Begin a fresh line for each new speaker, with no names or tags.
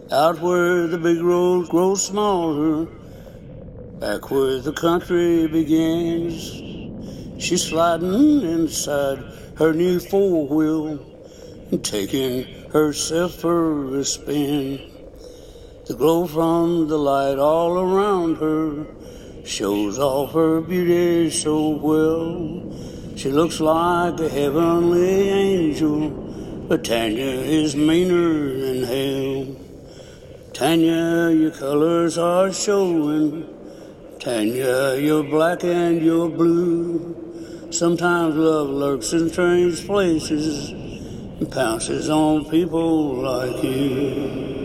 Out where the big roads grow smaller, back where the country begins, she's sliding inside her new four-wheel and taking herself for a spin. The glow from the light all around her shows off her beauty so well. She looks like a heavenly angel, but Tanya is meaner than hell. Tanya, your colors are showing. Tanya, you're black and you're blue. Sometimes love lurks in strange places and pounces on people like you.